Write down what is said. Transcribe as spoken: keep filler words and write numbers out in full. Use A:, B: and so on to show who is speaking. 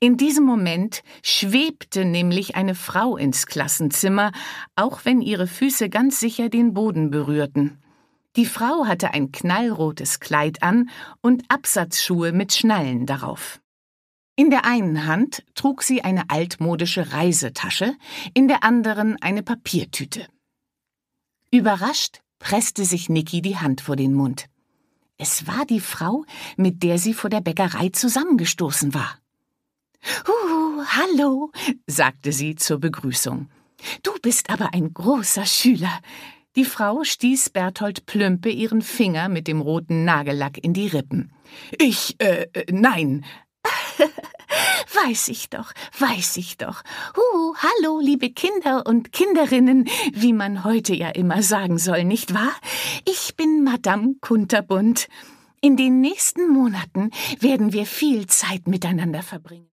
A: In diesem Moment schwebte nämlich eine Frau ins Klassenzimmer, auch wenn ihre Füße ganz sicher den Boden berührten. Die Frau hatte ein knallrotes Kleid an und Absatzschuhe mit Schnallen darauf. In der einen Hand trug sie eine altmodische Reisetasche, in der anderen eine Papiertüte. Überrascht presste sich Niki die Hand vor den Mund. Es war die Frau, mit der sie vor der Bäckerei zusammengestoßen war. »Huhu, hallo«, sagte sie zur Begrüßung. »Du bist aber ein großer Schüler.« Die Frau stieß Berthold Plümpe ihren Finger mit dem roten Nagellack in die Rippen. »Ich, äh, nein.« »Weiß ich doch, weiß ich doch. Huhu, hallo, liebe Kinder und Kinderinnen, wie man heute ja immer sagen soll, nicht wahr? Ich bin Madame Kunterbunt. In den nächsten Monaten werden wir viel Zeit miteinander verbringen.«